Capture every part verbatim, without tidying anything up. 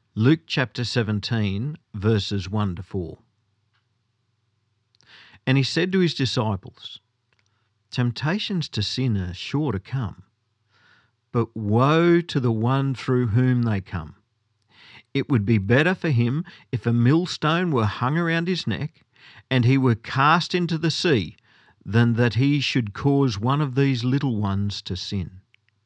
Luke chapter seventeen, verses one to four. And he said to his disciples, "Temptations to sin are sure to come, but woe to the one through whom they come. It would be better for him if a millstone were hung around his neck and he were cast into the sea than that he should cause one of these little ones to sin.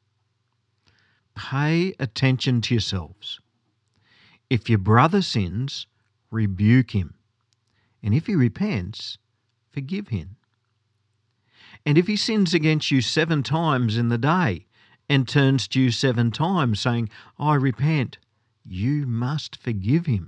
Pay attention to yourselves. If your brother sins, rebuke him, and if he repents, forgive him. And if he sins against you seven times in the day and turns to you seven times saying, 'I repent,' you must forgive him."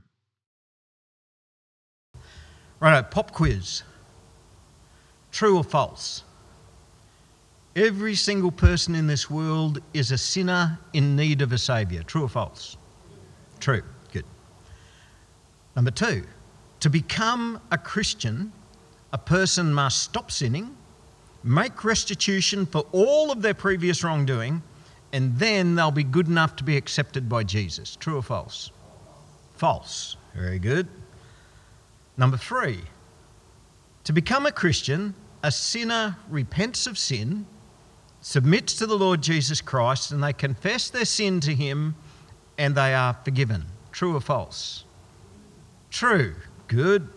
Righto, pop quiz. True or false? Every single person in this world is a sinner in need of a saviour. True or false? True. Good. Number two, to become a Christian, a person must stop sinning, make restitution for all of their previous wrongdoing, and then they'll be good enough to be accepted by Jesus. True or false? False. Very good. Number three, to become a Christian, a sinner repents of sin, submits to the Lord Jesus Christ, and they confess their sin to him, and they are forgiven. True or false? True. Good.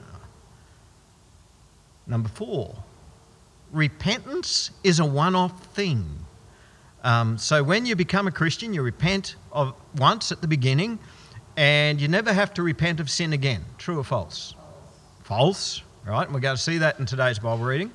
Number four, repentance is a one-off thing. Um, so when you become a Christian, you repent of once at the beginning, and you never have to repent of sin again. True or false? False. Right, and we're going to see that in today's Bible reading.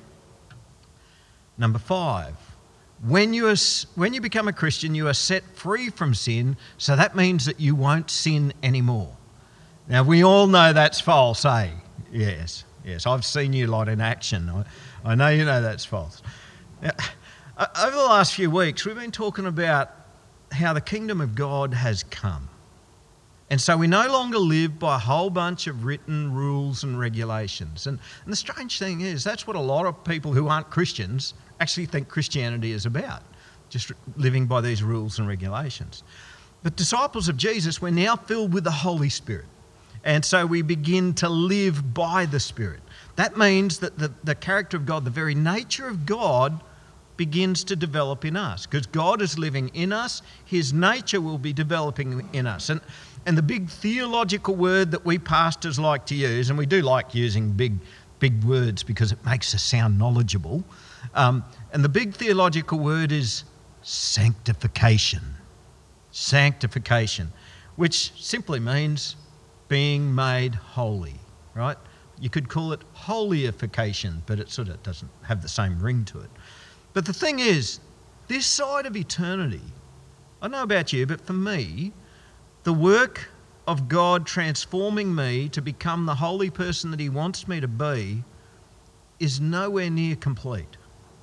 Number five, when you are, when you become a Christian, you are set free from sin, so that means that you won't sin anymore. Now, we all know that's false, eh? Yes, yes, I've seen you lot in action. I, I know you know that's false. Now, over the last few weeks, we've been talking about how the kingdom of God has come. And so we no longer live by a whole bunch of written rules and regulations. And, and the strange thing is, that's what a lot of people who aren't Christians actually think Christianity is about, just living by these rules and regulations. But disciples of Jesus, we're now filled with the Holy Spirit. And so we begin to live by the Spirit. That means that the, the character of God, the very nature of God, begins to develop in us. Because God is living in us, his nature will be developing in us. And And the big theological word that we pastors like to use, and we do like using big, big words because it makes us sound knowledgeable, um, and the big theological word is sanctification. Sanctification, which simply means being made holy, right? You could call it holyification, but it sort of doesn't have the same ring to it. But the thing is, this side of eternity, I don't know about you, but for me, the work of God transforming me to become the holy person that he wants me to be is nowhere near complete.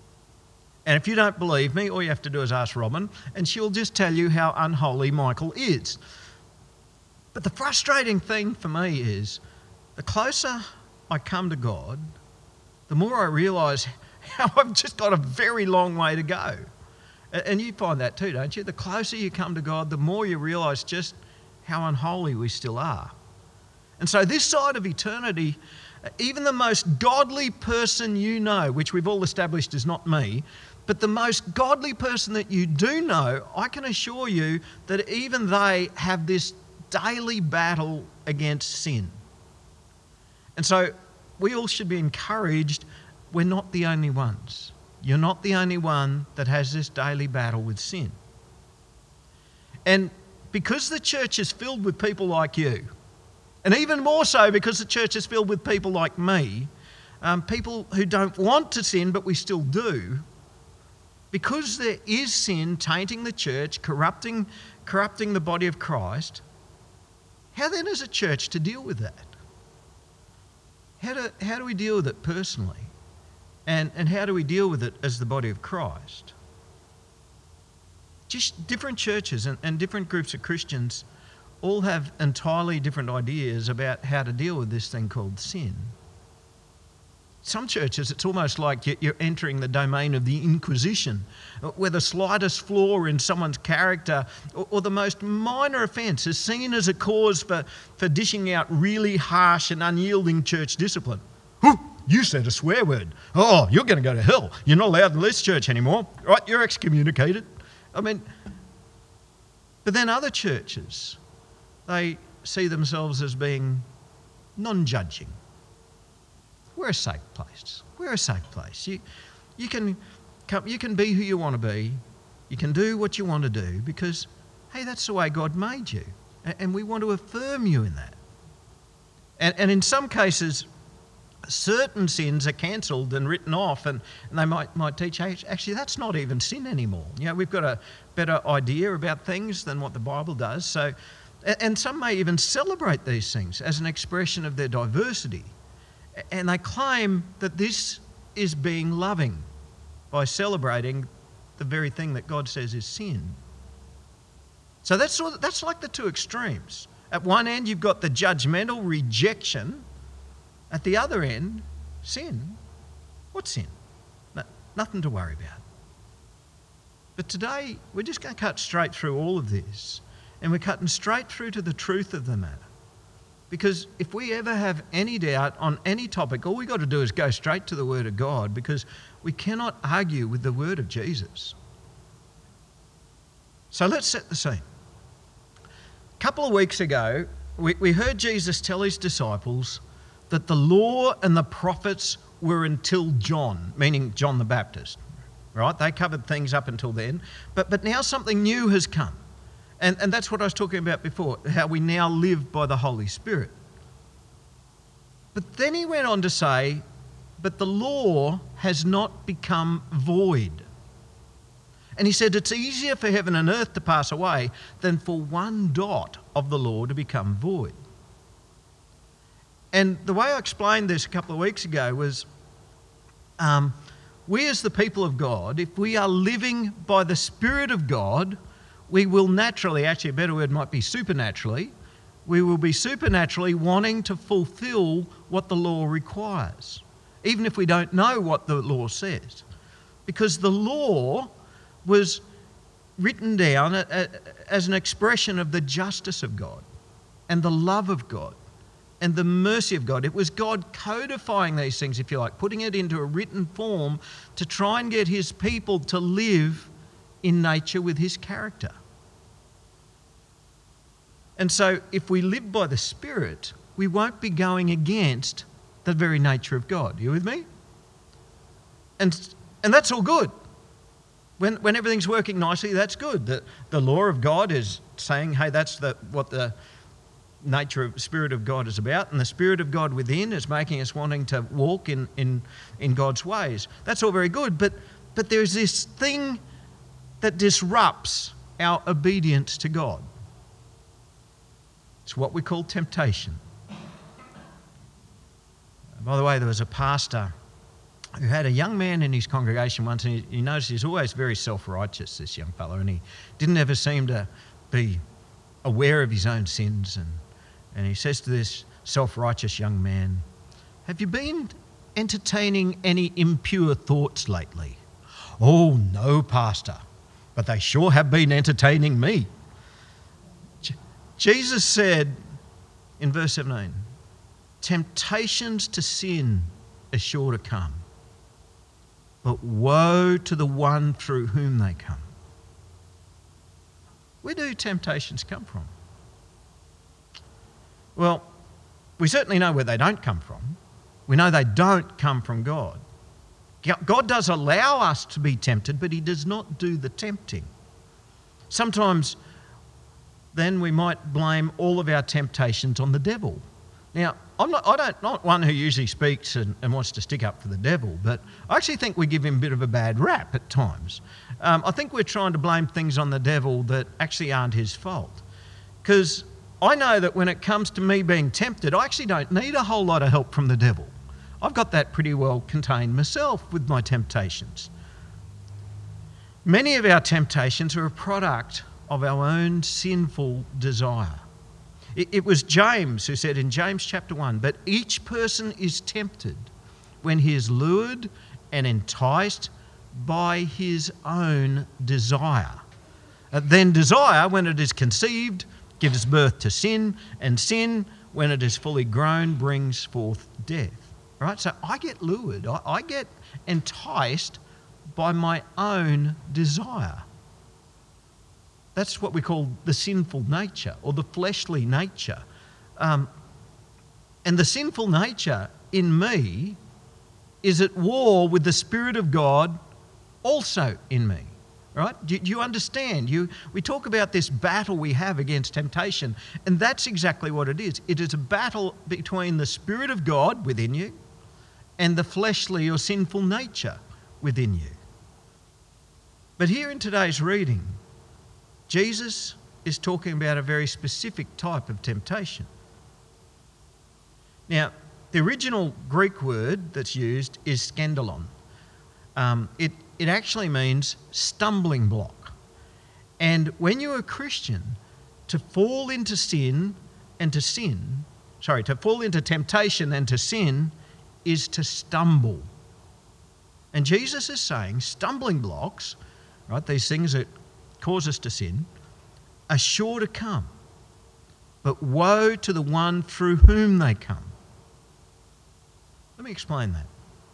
And if you don't believe me, all you have to do is ask Robin, and she'll just tell you how unholy Michael is. But the frustrating thing for me is, the closer I come to God, the more I realise how I've just got a very long way to go. And you find that too, don't you? The closer you come to God, the more you realise just how unholy we still are. And so this side of eternity, even the most godly person you know, which we've all established is not me, but the most godly person that you do know, I can assure you that even they have this daily battle against sin. And so we all should be encouraged, we're not the only ones. You're not the only one that has this daily battle with sin. And because the church is filled with people like you, and even more so because the church is filled with people like me, um, people who don't want to sin but we still do, because there is sin tainting the church, corrupting, corrupting the body of Christ, how then is a church to deal with that? How do, how do we deal with it personally? And, and how do we deal with it as the body of Christ? Just different churches and, and different groups of Christians all have entirely different ideas about how to deal with this thing called sin. some churches, it's almost like you're entering the domain of the Inquisition, where the slightest flaw in someone's character or, or the most minor offence is seen as a cause for, for dishing out really harsh and unyielding church discipline. Whew, you said a swear word. Oh, you're going to go to hell. You're not allowed in this church anymore. Right, you're excommunicated. I mean, but then other churches, they see themselves as being non-judging. We're a safe place. We're a safe place. You, you can come, you can be who you want to be. You can do what you want to do because, hey, that's the way God made you. And we want to affirm you in that. And, and in some cases, certain sins are cancelled and written off, and, and they might, might teach, hey, actually, that's not even sin anymore. You know, we've got a better idea about things than what the Bible does. So, and some may even celebrate these things as an expression of their diversity. And they claim that this is being loving by celebrating the very thing that God says is sin. So that's sort of, that's like the two extremes. At one end, you've got the judgmental rejection. At the other end, sin. What's sin? No, nothing to worry about. But today, we're just going to cut straight through all of this, and we're cutting straight through to the truth of the matter. Because if we ever have any doubt on any topic, all we've got to do is go straight to the Word of God, because we cannot argue with the Word of Jesus. So let's set the scene. A couple of weeks ago, we, we heard Jesus tell his disciples that the law and the prophets were until John, meaning John the Baptist, right? They covered things up until then. But, but now something new has come. And, and that's what I was talking about before, how we now live by the Holy Spirit. But then he went on to say, but the law has not become void. And he said it's easier for heaven and earth to pass away than for one dot of the law to become void. And the way I explained this a couple of weeks ago was, um, we as the people of God, if we are living by the Spirit of God, we will naturally, actually a better word might be supernaturally, we will be supernaturally wanting to fulfill what the law requires, even if we don't know what the law says. Because the law was written down as an expression of the justice of God and the love of God and the mercy of God. It was God codifying these things, if you like, putting it into a written form to try and get his people to live in nature with his character. And so if we live by the Spirit, we won't be going against the very nature of God. Are you with me? And and that's all good. When when everything's working nicely, that's good. The, the law of God is saying, hey, that's the what the nature of Spirit of God is about. And the Spirit of God within is making us wanting to walk in, in, in God's ways. That's all very good. But but there's this thing that disrupts our obedience to God. It's what we call temptation. By the way, there was a pastor who had a young man in his congregation once, and he, he noticed he's always very self-righteous, this young fellow, and he didn't ever seem to be aware of his own sins. And, and he says to this self-righteous young man, have you been entertaining any impure thoughts lately? Oh, no, Pastor, but they sure have been entertaining me. Jesus said in verse seventeen, temptations to sin are sure to come, but woe to the one through whom they come. Where do temptations come from? Well, we certainly know where they don't come from. We know they don't come from God. God does allow us to be tempted, but he does not do the tempting. Sometimes then we might blame all of our temptations on the devil. Now, I'm not, I don't, not one who usually speaks and, and wants to stick up for the devil, but I actually think we give him a bit of a bad rap at times. Um, I think we're trying to blame things on the devil that actually aren't his fault. Because I know that when it comes to me being tempted, I actually don't need a whole lot of help from the devil. I've got that pretty well contained myself with my temptations. Many of our temptations are a product of our own sinful desire. It, it was James who said in James chapter one, but each person is tempted when he is lured and enticed by his own desire. Uh, then desire, when it is conceived, gives birth to sin, and sin, when it is fully grown, brings forth death. Right? So I get lured, I, I get enticed by my own desire. That's what we call the sinful nature or the fleshly nature. Um, and the sinful nature in me is at war with the Spirit of God also in me. Right? Do, do you understand? You, we talk about this battle we have against temptation, and that's exactly what it is. It is a battle between the Spirit of God within you and the fleshly or sinful nature within you. But here in today's reading, Jesus is talking about a very specific type of temptation. Now, the original Greek word that's used is scandalon. Um, it, it actually means stumbling block. And when you're a Christian, to fall into sin and to sin, sorry, to fall into temptation and to sin is to stumble. And Jesus is saying stumbling blocks, right, these things that cause us to sin, are sure to come. But woe to the one through whom they come. Let me explain that.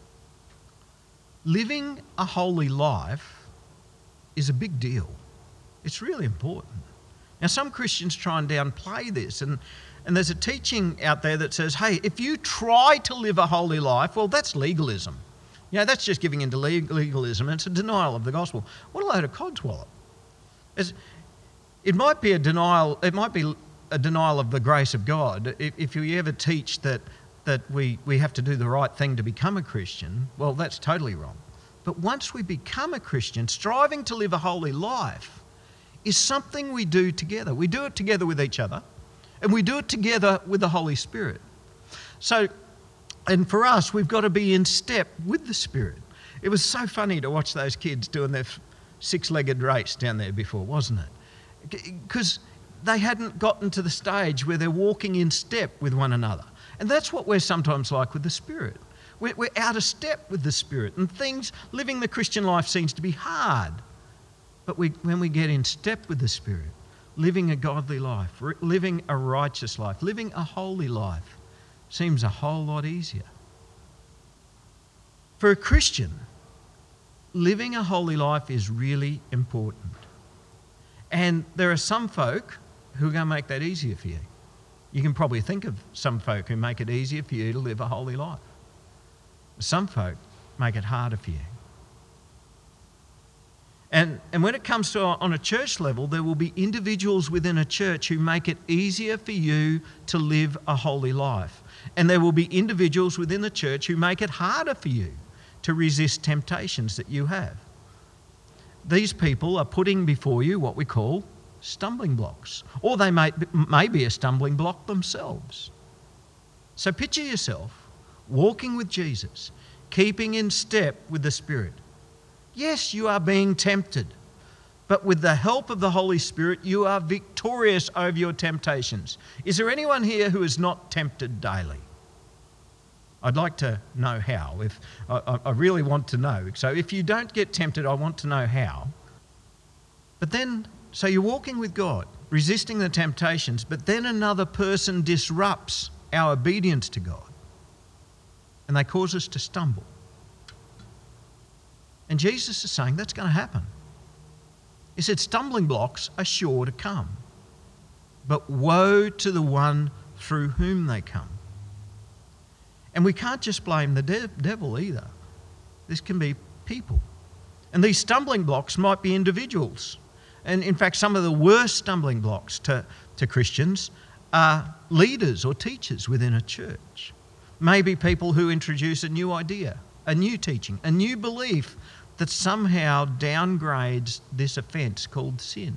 Living a holy life is a big deal. It's really important. Now, some Christians try and downplay this, and, and there's a teaching out there that says, hey, if you try to live a holy life, well, that's legalism. You know, that's just giving into legalism, and it's a denial of the gospel. What a load of codswallop. It's, it might be a denial, it might be a denial of the grace of God. If, if you ever teach that that we, we have to do the right thing to become a Christian, well, that's totally wrong. But once we become a Christian, striving to live a holy life is something we do together. We do it together with each other, and we do it together with the Holy Spirit. So, and for us, we've got to be in step with the Spirit. It was so funny to watch those kids doing their six-legged race down there before, wasn't it? Because they hadn't gotten to the stage where they're walking in step with one another. And that's what we're sometimes like with the Spirit. We're, we're out of step with the Spirit, and things, living the Christian life seems to be hard. But we, when we get in step with the Spirit, living a godly life, re- living a righteous life, living a holy life, seems a whole lot easier. For a Christian, living a holy life is really important. And there are some folk who are going to make that easier for you. You can probably think of some folk who make it easier for you to live a holy life. Some folk make it harder for you. And, and when it comes to on a church level, there will be individuals within a church who make it easier for you to live a holy life. And there will be individuals within the church who make it harder for you to resist temptations that you have. These people are putting before you what we call stumbling blocks, or they may, may be a stumbling block themselves. So picture yourself walking with Jesus, keeping in step with the Spirit. Yes, you are being tempted, but with the help of the Holy Spirit, you are victorious over your temptations. Is there anyone here who is not tempted daily? I'd like to know how. If I, I really want to know. So if you don't get tempted, I want to know how. But then, so you're walking with God, resisting the temptations, but then another person disrupts our obedience to God, and they cause us to stumble. And Jesus is saying that's going to happen. He said stumbling blocks are sure to come, but woe to the one through whom they come. And we can't just blame the de- devil either. This can be people. And these stumbling blocks might be individuals. And in fact, some of the worst stumbling blocks to, to Christians are leaders or teachers within a church. Maybe people who introduce a new idea, a new teaching, a new belief that somehow downgrades this offence called sin.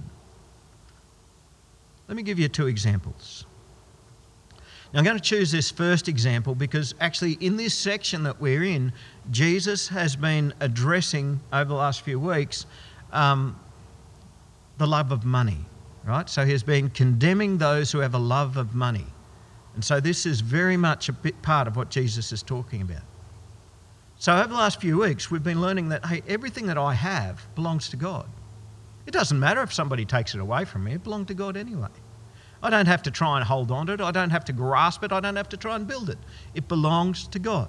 Let me give you two examples. Now, I'm going to choose this first example because actually in this section that we're in, Jesus has been addressing over the last few weeks um, the love of money, right? So he's been condemning those who have a love of money. And so this is very much a bit part of what Jesus is talking about. So over the last few weeks, we've been learning that, hey, everything that I have belongs to God. It doesn't matter if somebody takes it away from me, it belongs to God anyway. I don't have to try and hold on to it. I don't have to grasp it. I don't have to try and build it. It belongs to God.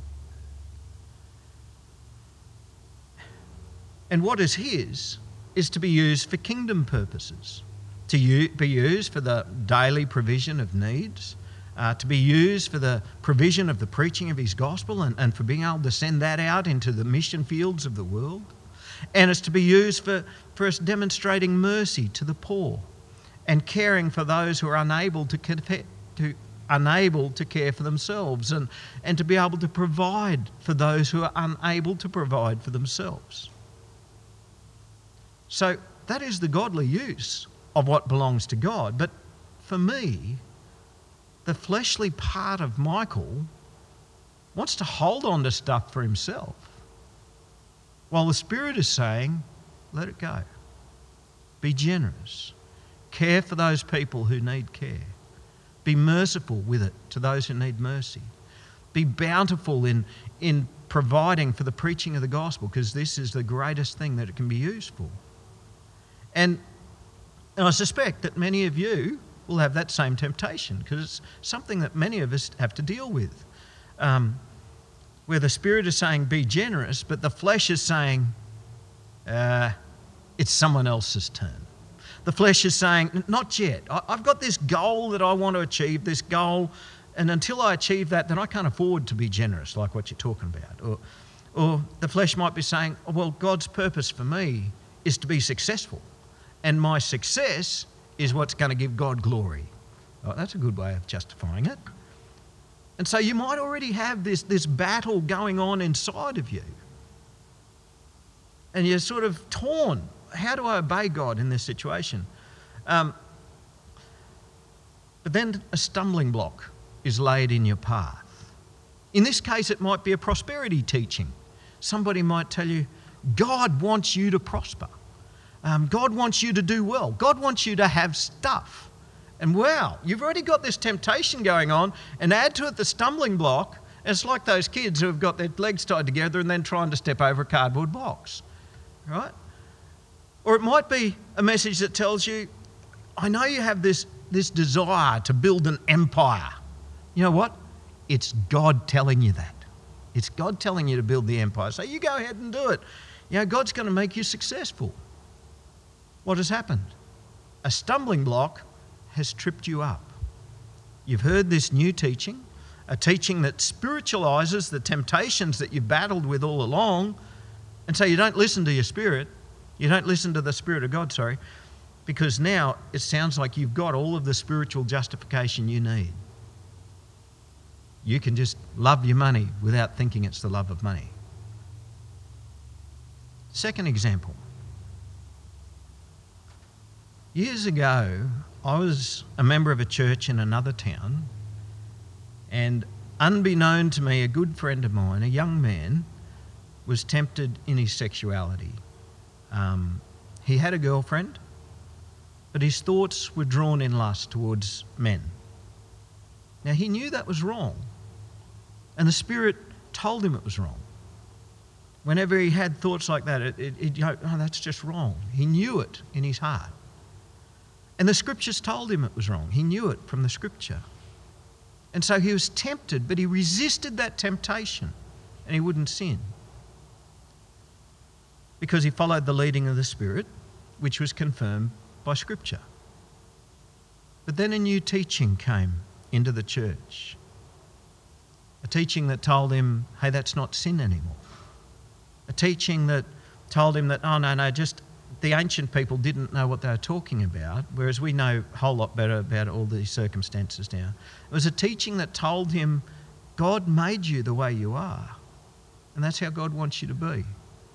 And what is His is to be used for kingdom purposes, to u- be used for the daily provision of needs, uh, to be used for the provision of the preaching of His gospel and, and for being able to send that out into the mission fields of the world. And it's to be used for, for us demonstrating mercy to the poor and caring for those who are unable to, to, unable to care for themselves, and, and to be able to provide for those who are unable to provide for themselves. So that is the godly use of what belongs to God. But for me, the fleshly part of Michael wants to hold on to stuff for himself, while the Spirit is saying, let it go. Be generous. Care for those people who need care. Be merciful with it to those who need mercy. Be bountiful in, in providing for the preaching of the gospel, because this is the greatest thing that it can be used for. And, and I suspect that many of you will have that same temptation, because it's something that many of us have to deal with. Um, where the Spirit is saying, be generous, but the flesh is saying, uh, it's someone else's turn. The flesh is saying, not yet. I've got this goal that I want to achieve, this goal, and until I achieve that, then I can't afford to be generous, like what you're talking about. Or, or the flesh might be saying, oh, well, God's purpose for me is to be successful, and my success is what's going to give God glory. Oh, that's a good way of justifying it. And so you might already have this, this battle going on inside of you. And you're sort of torn. How do I obey God in this situation? Um, but then a stumbling block is laid in your path. In this case, it might be a prosperity teaching. Somebody might tell you, God wants you to prosper. Um, God wants you to do well. God wants you to have stuff. And wow, you've already got this temptation going on, and add to it the stumbling block. It's like those kids who have got their legs tied together and then trying to step over a cardboard box, right? Or it might be a message that tells you, I know you have this, this desire to build an empire. You know what? It's God telling you that. It's God telling you to build the empire. So you go ahead and do it. You know, God's going to make you successful. What has happened? A stumbling block has tripped you up. You've heard this new teaching, a teaching that spiritualizes the temptations that you've battled with all along, and so you don't listen to your spirit. You don't listen to the Spirit of God, sorry, because now it sounds like you've got all of the spiritual justification you need. You can just love your money without thinking it's the love of money. Second example. Years ago, I was a member of a church in another town, and unbeknown to me, a good friend of mine, a young man, was tempted in his sexuality. Um, he had a girlfriend, but his thoughts were drawn in lust towards men. Now, he knew that was wrong, and the Spirit told him it was wrong. Whenever he had thoughts like that, it, it, it, oh, that's just wrong. He knew it in his heart. And the Scriptures told him it was wrong. He knew it from the Scripture. And so he was tempted, but he resisted that temptation, and he wouldn't sin, because he followed the leading of the Spirit, which was confirmed by Scripture. But then a new teaching came into the church, a teaching that told him, hey, that's not sin anymore. A teaching that told him that, oh, no, no, just the ancient people didn't know what they were talking about, whereas we know a whole lot better about all these circumstances now. It was a teaching that told him, God made you the way you are, and that's how God wants you to be.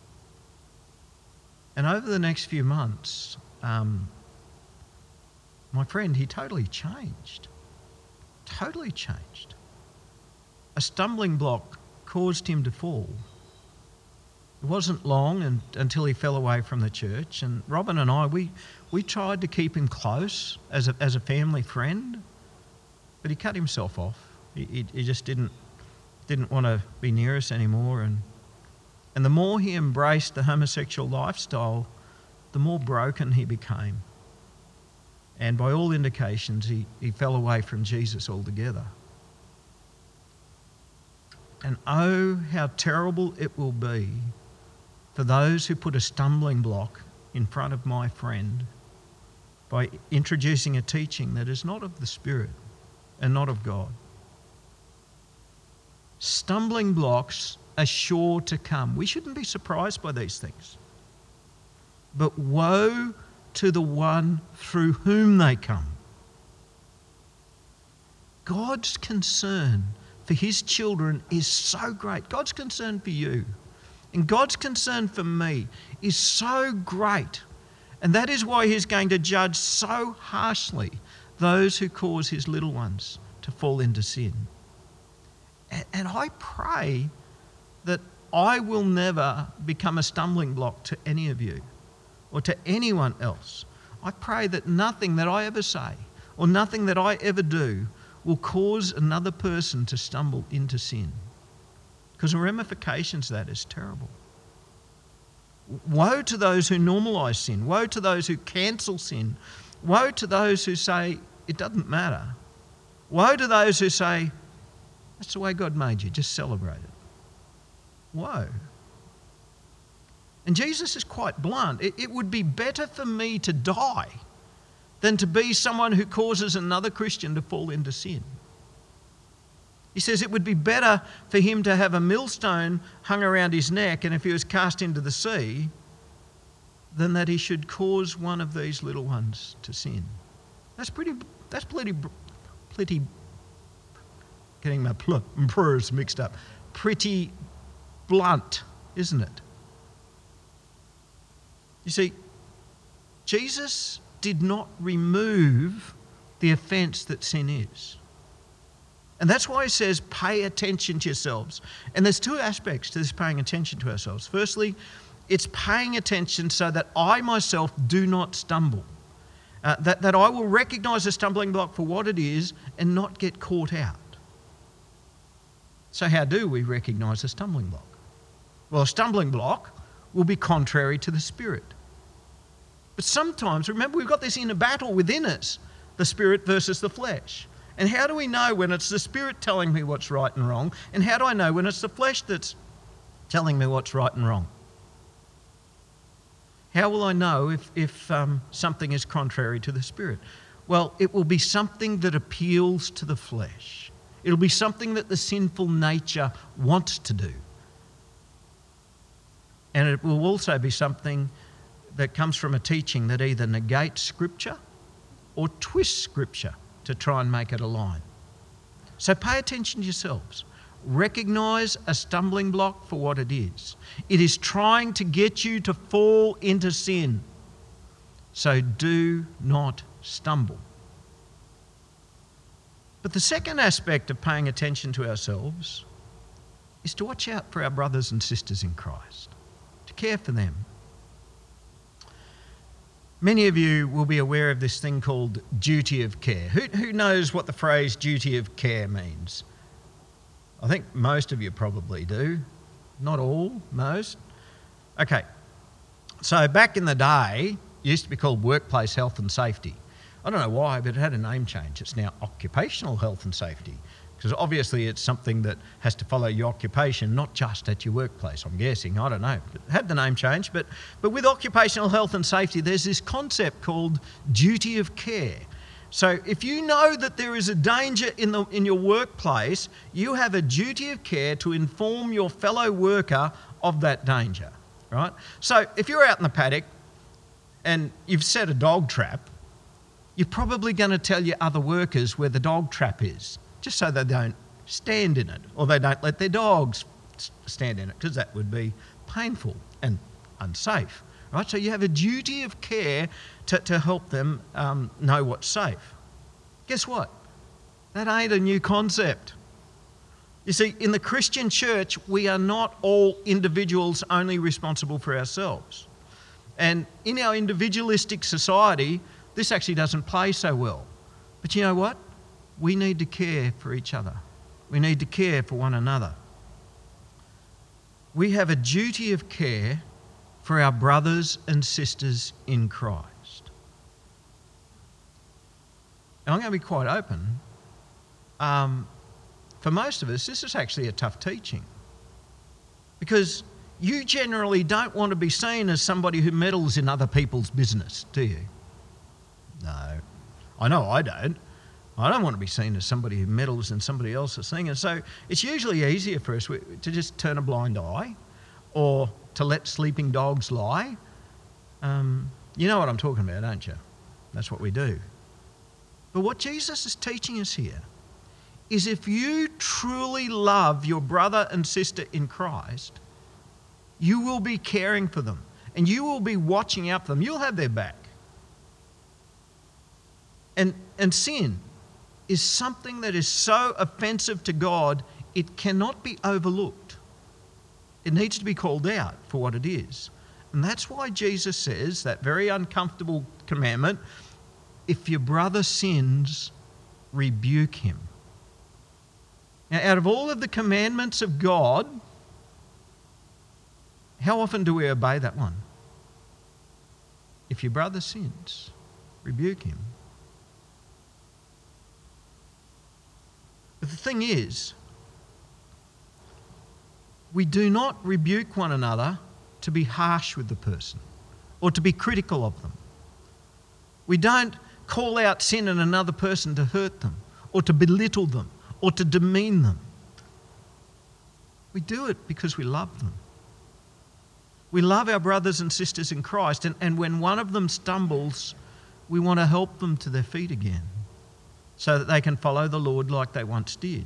And over the next few months, um, my friend, he totally changed. Totally changed. A stumbling block caused him to fall. It wasn't long and, until he fell away from the church. And Robin and I, we, we tried to keep him close as a, as a family friend, but he cut himself off. He, he, he just didn't, didn't want to be near us anymore. And And the more he embraced the homosexual lifestyle, the more broken he became. And by all indications, he, he fell away from Jesus altogether. And oh, how terrible it will be for those who put a stumbling block in front of my friend by introducing a teaching that is not of the Spirit and not of God. Stumbling blocks are sure to come. We shouldn't be surprised by these things. But woe to the one through whom they come. God's concern for his children is so great. God's concern for you and God's concern for me is so great. And that is why he's going to judge so harshly those who cause his little ones to fall into sin. And I pray that I will never become a stumbling block to any of you or to anyone else. I pray that nothing that I ever say or nothing that I ever do will cause another person to stumble into sin. Because the ramifications of that is terrible. Woe to those who normalise sin. Woe to those who cancel sin. Woe to those who say it doesn't matter. Woe to those who say, that's the way God made you, just celebrate it. Woe. And Jesus is quite blunt. It, it would be better for me to die than to be someone who causes another Christian to fall into sin. He says it would be better for him to have a millstone hung around his neck and if he was cast into the sea, than that he should cause one of these little ones to sin. That's pretty, that's pretty, pretty, getting my pl- prayers mixed up, pretty blunt, isn't it? You see, Jesus did not remove the offence that sin is. And that's why he says, pay attention to yourselves. And there's two aspects to this paying attention to ourselves. Firstly, it's paying attention so that I myself do not stumble. Uh, that, that I will recognise a stumbling block for what it is and not get caught out. So how do we recognise a stumbling block? Well, a stumbling block will be contrary to the Spirit. But sometimes, remember, we've got this inner battle within us, the Spirit versus the flesh. And how do we know when it's the Spirit telling me what's right and wrong? And how do I know when it's the flesh that's telling me what's right and wrong? How will I know if, if um, something is contrary to the Spirit? Well, it will be something that appeals to the flesh. It'll be something that the sinful nature wants to do. And it will also be something that comes from a teaching that either negates Scripture or twists Scripture to try and make it align. So pay attention to yourselves. Recognise a stumbling block for what it is. It is trying to get you to fall into sin. So do not stumble. But the second aspect of paying attention to ourselves is to watch out for our brothers and sisters in Christ, to care for them. Many of you will be aware of this thing called duty of care. Who, who knows what the phrase duty of care means? I think most of you probably do. Not all, most. Okay, so back in the day, it used to be called workplace health and safety. I don't know why, but it had a name change. It's now occupational health and safety, because obviously it's something that has to follow your occupation, not just at your workplace, I'm guessing. I don't know. It had the name change, but, but with occupational health and safety, there's this concept called duty of care. So if you know that there is a danger in, the, in your workplace, you have a duty of care to inform your fellow worker of that danger, right? So if you're out in the paddock and you've set a dog trap, you're probably going to tell your other workers where the dog trap is, just so they don't stand in it, or they don't let their dogs stand in it, because that would be painful and unsafe, right? So you have a duty of care to, to help them um, know what's safe. Guess what? That ain't a new concept. You see, in the Christian church, we are not all individuals only responsible for ourselves. And in our individualistic society, this actually doesn't play so well. But you know what? We need to care for each other. We need to care for one another. we have a duty of care for our brothers and sisters in Christ. And I'm going to be quite open. Um, for most of us, this is actually a tough teaching. Because you generally don't want to be seen as somebody who meddles in other people's business, do you? No. I know I don't. I don't want to be seen as somebody who meddles in somebody else's thing. And so it's usually easier for us to just turn a blind eye or to let sleeping dogs lie. Um, you know what I'm talking about, don't you? That's what we do. But what Jesus is teaching us here is if you truly love your brother and sister in Christ, you will be caring for them and you will be watching out for them. You'll have their back. And, and sin is something that is so offensive to God, it cannot be overlooked. It needs to be called out for what it is. And that's why Jesus says that very uncomfortable commandment, if your brother sins, rebuke him. Now, out of all of the commandments of God, how often do we obey that one? If your brother sins, rebuke him. But the thing is, we do not rebuke one another to be harsh with the person or to be critical of them. We don't call out sin in another person to hurt them or to belittle them or to demean them. We do it because we love them. We love our brothers and sisters in Christ, and, and when one of them stumbles, we want to help them to their feet again so that they can follow the Lord like they once did.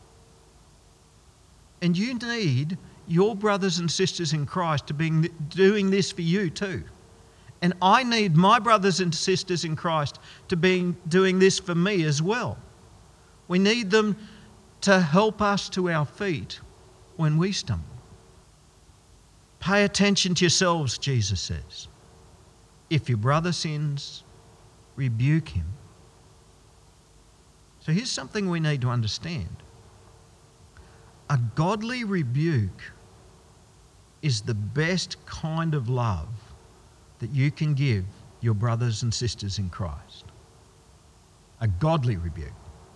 And you need your brothers and sisters in Christ to be doing this for you too. And I need my brothers and sisters in Christ to be doing this for me as well. We need them to help us to our feet when we stumble. Pay attention to yourselves, Jesus says. If your brother sins, rebuke him. So here's something we need to understand. A godly rebuke is the best kind of love that you can give your brothers and sisters in Christ. A godly rebuke.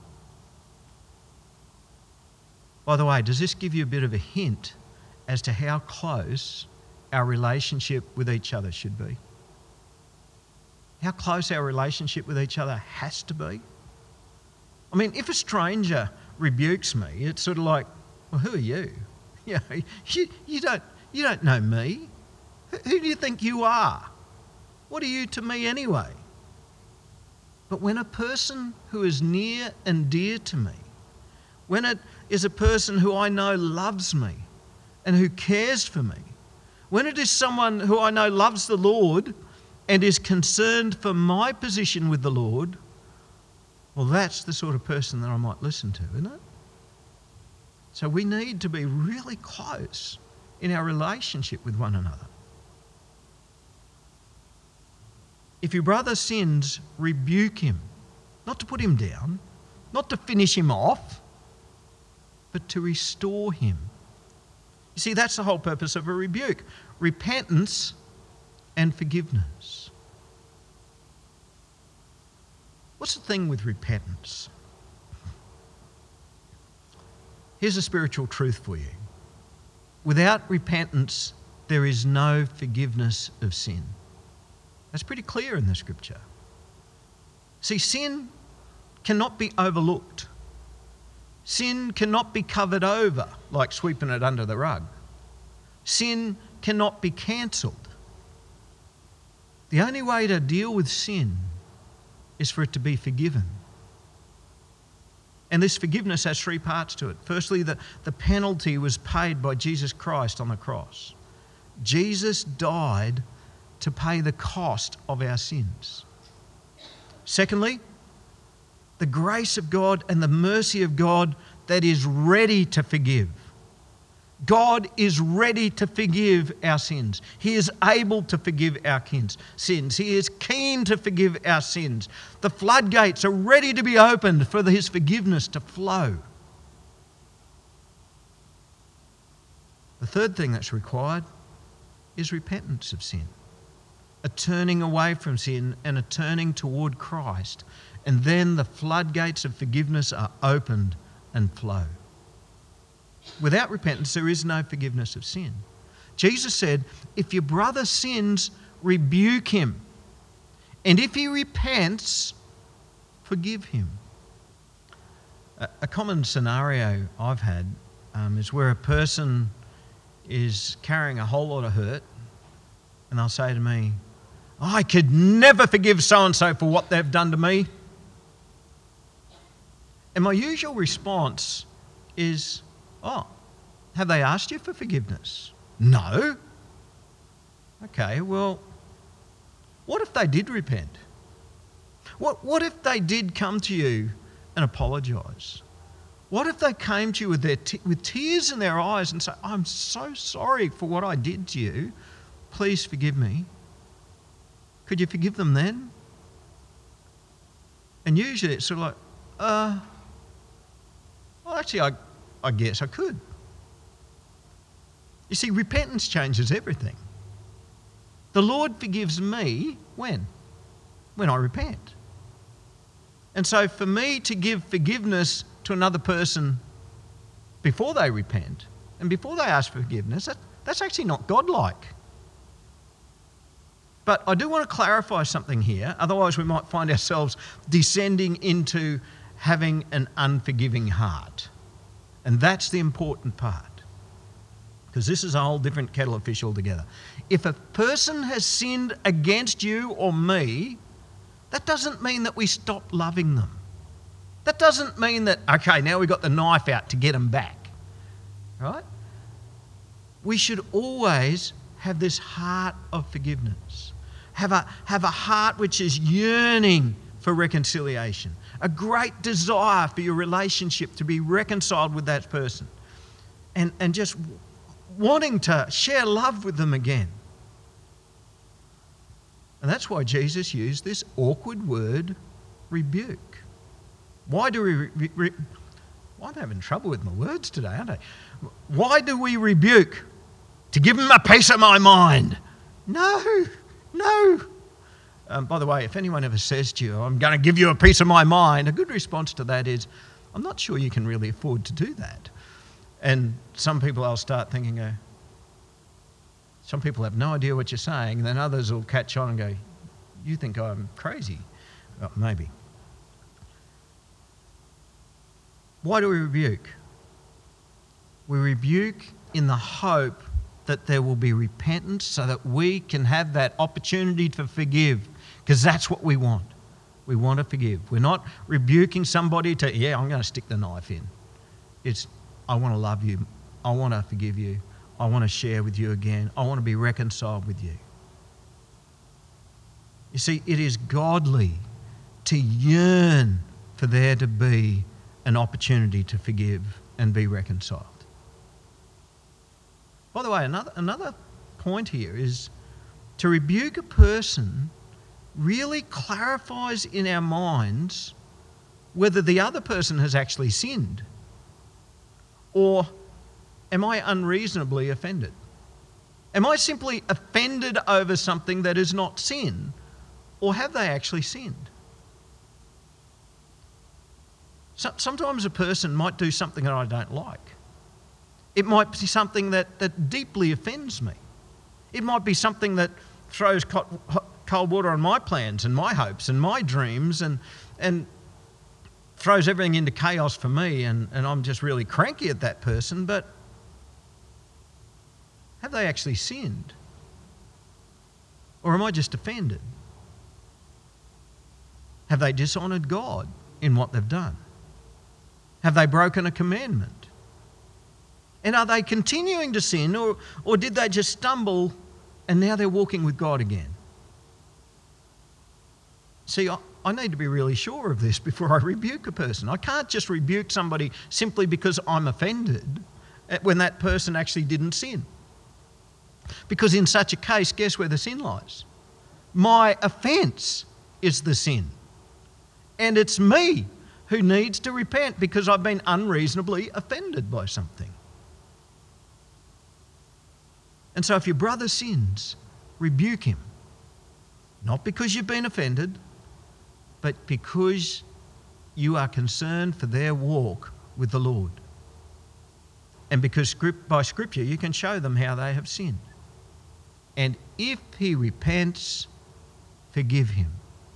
By the way, does this give you a bit of a hint as to how close our relationship with each other should be? How close our relationship with each other has to be? I mean, if a stranger rebukes me, it's sort of like, well, who are you? You know, you, you don't, you don't know me. Who do you think you are? What are you to me anyway? But when a person who is near and dear to me, when it is a person who I know loves me and who cares for me, when it is someone who I know loves the Lord and is concerned for my position with the Lord, well, that's the sort of person that I might listen to, isn't it? So we need to be really close in our relationship with one another. If your brother sins, rebuke him. Not to put him down, not to finish him off, but to restore him. You see, that's the whole purpose of a rebuke. Repentance and forgiveness. What's the thing with repentance? Here's a spiritual truth for you. Without repentance, there is no forgiveness of sin. That's pretty clear in the scripture. See, sin cannot be overlooked. Sin cannot be covered over, like sweeping it under the rug. Sin cannot be cancelled. The only way to deal with sin is for it to be forgiven. And this forgiveness has three parts to it. Firstly, the, the penalty was paid by Jesus Christ on the cross. Jesus died to pay the cost of our sins. Secondly, the grace of God and the mercy of God that is ready to forgive. God is ready to forgive our sins. He is able to forgive our sins. He is keen to forgive our sins. The floodgates are ready to be opened for His forgiveness to flow. The The third thing that's required is repentance of sin. A turning away from sin and a turning toward Christ. And then the floodgates of forgiveness are opened and flow. Without repentance, there is no forgiveness of sin. Jesus said, if your brother sins, rebuke him. And if he repents, forgive him. A, a common scenario I've had um, is where a person is carrying a whole lot of hurt and they'll say to me, I could never forgive so-and-so for what they've done to me. And my usual response is, oh, have they asked you for forgiveness? No. Okay, well, what if they did repent? What, what if they did come to you and apologise? What if they came to you with, their t- with tears in their eyes and say, I'm so sorry for what I did to you. Please forgive me. Could you forgive them then? And usually it's sort of like, uh, well, actually, I, I guess I could. You see, repentance changes everything. The Lord forgives me when? When I repent. And so for me to give forgiveness to another person before they repent and before they ask for forgiveness, that, that's actually not godlike. But I do want to clarify something here, otherwise we might find ourselves descending into having an unforgiving heart. And that's the important part, because this is a whole different kettle of fish altogether. If a person has sinned against you or me, that doesn't mean that we stop loving them. That doesn't mean that, okay, now we've got the knife out to get them back, right? We should always have this heart of forgiveness. Have a, have a heart which is yearning for reconciliation, a great desire for your relationship to be reconciled with that person, and, and just wanting to share love with them again. And that's why Jesus used this awkward word, rebuke. Why do we... Re- re- re- well, I'm having trouble with my words today, aren't I? Why do we rebuke? To give them a piece of my mind. No, no. Um, by the way, if anyone ever says to you, I'm going to give you a piece of my mind, a good response to that is, I'm not sure you can really afford to do that. And some people I'll start thinking, uh, some people have no idea what you're saying, and then others will catch on and go, you think I'm crazy? Well, maybe. Why do we rebuke? We rebuke in the hope that there will be repentance so that we can have that opportunity to forgive, because that's what we want. We want to forgive. We're not rebuking somebody to, yeah, I'm going to stick the knife in. It's, I want to love you. I want to forgive you. I want to share with you again. I want to be reconciled with you. You see, it is godly to yearn for there to be an opportunity to forgive and be reconciled. By the way, another, another point here is to rebuke a person really clarifies in our minds whether the other person has actually sinned, or am I unreasonably offended? Am I simply offended over something that is not sin, or have they actually sinned? So, sometimes a person might do something that I don't like. It might be something that, that deeply offends me. It might be something that throws cold water on my plans and my hopes and my dreams and and throws everything into chaos for me, and, and I'm just really cranky at that person. But have they actually sinned? Or am I just offended? Have they dishonoured God in what they've done? Have they broken a commandment? And are they continuing to sin, or, or did they just stumble and now they're walking with God again? See, I, I need to be really sure of this before I rebuke a person. I can't just rebuke somebody simply because I'm offended when that person actually didn't sin. Because in such a case, guess where the sin lies? My offence is the sin. And it's me who needs to repent because I've been unreasonably offended by something. And so if your brother sins, rebuke him. Not because you've been offended, but because you are concerned for their walk with the Lord. And because by Scripture you can show them how they have sinned. And if he repents, forgive him.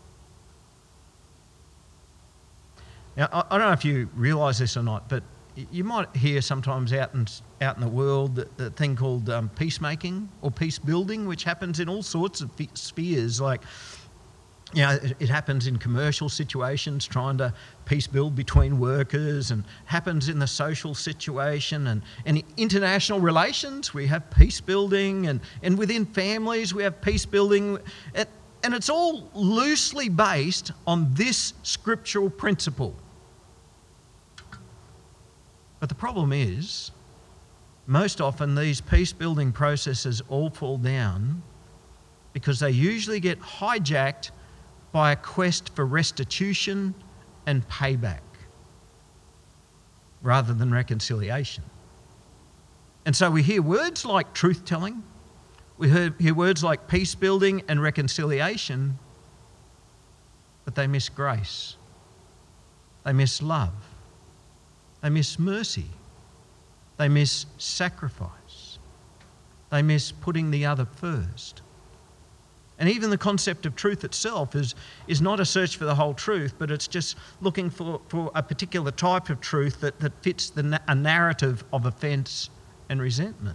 Now, I don't know if you realise this or not, but you might hear sometimes out in, out in the world the, the thing called um, peacemaking or peace building, which happens in all sorts of spheres. Like, you know, it, it happens in commercial situations, trying to peace build between workers, and happens in the social situation, and, and in international relations we have peace building, and, and within families we have peace building. And, and it's all loosely based on this scriptural principle. But the problem is, most often these peace-building processes all fall down because they usually get hijacked by a quest for restitution and payback rather than reconciliation. And so we hear words like truth-telling, we hear, hear words like peace-building and reconciliation, but they miss grace, they miss love. They miss mercy. They miss sacrifice. They miss putting the other first. And even the concept of truth itself is, is not a search for the whole truth, but it's just looking for, for a particular type of truth that, that fits the, a narrative of offence and resentment.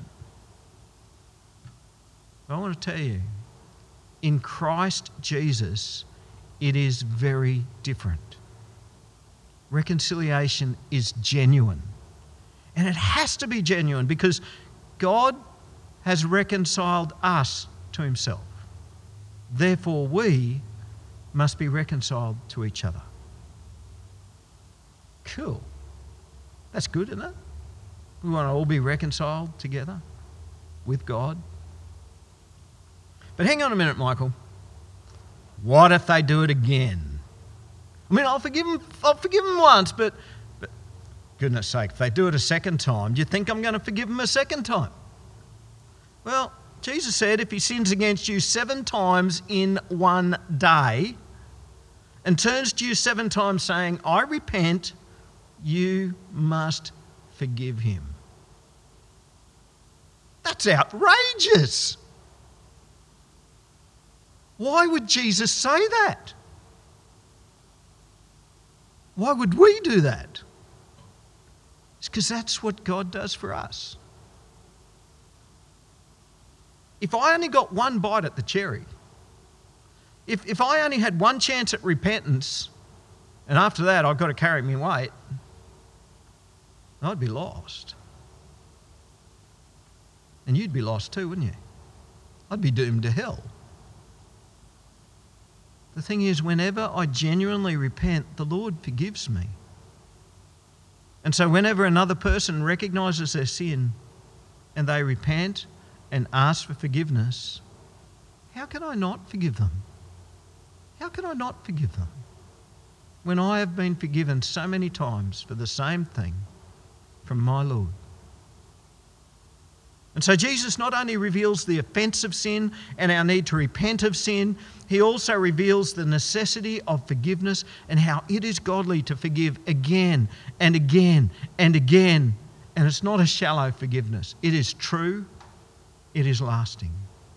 But I want to tell you, in Christ Jesus, it is very different. Reconciliation is genuine. And it has to be genuine because God has reconciled us to himself. Therefore, we must be reconciled to each other. Cool. That's good, isn't it? We want to all be reconciled together with God. But hang on a minute, Michael. What if they do it again? I mean, I'll forgive them, I'll forgive them once, but, but goodness sake, if they do it a second time, do you think I'm going to forgive them a second time? Well, Jesus said if he sins against you seven times in one day and turns to you seven times saying, I repent, you must forgive him. That's outrageous. Why would Jesus say that? Why would we do that? It's because that's what God does for us. If I only got one bite at the cherry, if, if I only had one chance at repentance, and after that I've got to carry my weight, I'd be lost. And you'd be lost too, wouldn't you? I'd be doomed to hell. The thing is, whenever I genuinely repent, the Lord forgives me. And so whenever another person recognises their sin and they repent and ask for forgiveness, how can I not forgive them? How can I not forgive them? When I have been forgiven so many times for the same thing from my Lord. And so Jesus not only reveals the offence of sin and our need to repent of sin, he also reveals the necessity of forgiveness and how it is godly to forgive again and again and again. And it's not a shallow forgiveness. It is true. It is lasting.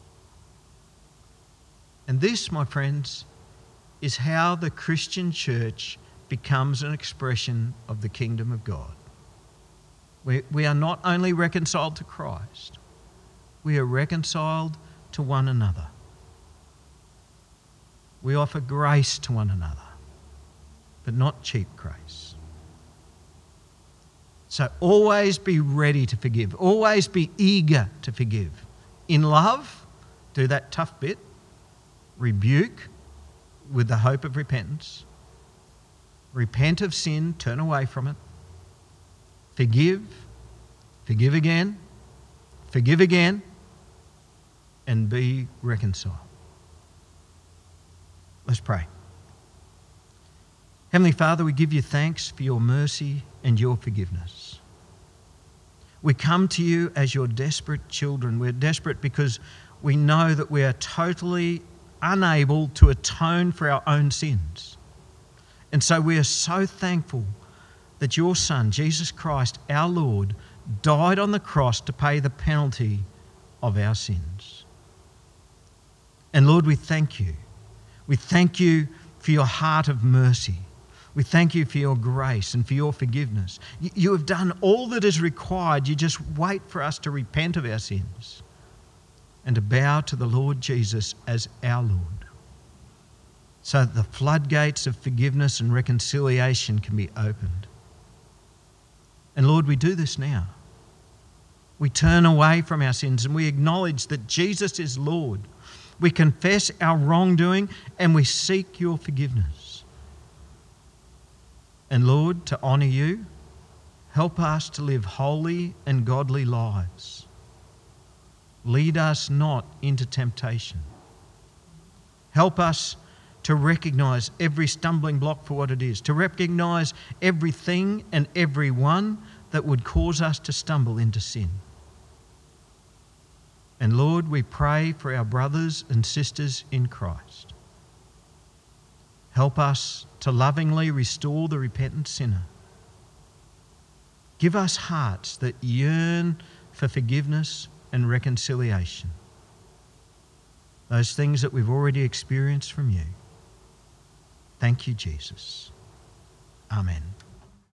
And this, my friends, is how the Christian church becomes an expression of the kingdom of God. We, we are not only reconciled to Christ, we are reconciled to one another. We offer grace to one another, but not cheap grace. So always be ready to forgive. Always be eager to forgive. In love, do that tough bit. Rebuke with the hope of repentance. Repent of sin, turn away from it. Forgive, forgive again, forgive again, and be reconciled. Let's pray. Heavenly Father, we give you thanks for your mercy and your forgiveness. We come to you as your desperate children. We're desperate because we know that we are totally unable to atone for our own sins. And so we are so thankful that your Son, Jesus Christ, our Lord, died on the cross to pay the penalty of our sins. And Lord, we thank you. We thank you for your heart of mercy. We thank you for your grace and for your forgiveness. You have done all that is required. You just wait for us to repent of our sins and to bow to the Lord Jesus as our Lord, so that the floodgates of forgiveness and reconciliation can be opened. And Lord, we do this now. We turn away from our sins and we acknowledge that Jesus is Lord. We confess our wrongdoing and we seek your forgiveness. And Lord, to honour you, help us to live holy and godly lives. Lead us not into temptation. Help us to recognise every stumbling block for what it is, to recognise everything and everyone that would cause us to stumble into sin. And Lord, we pray for our brothers and sisters in Christ. Help us to lovingly restore the repentant sinner. Give us hearts that yearn for forgiveness and reconciliation. Those things that we've already experienced from you. Thank you, Jesus. Amen.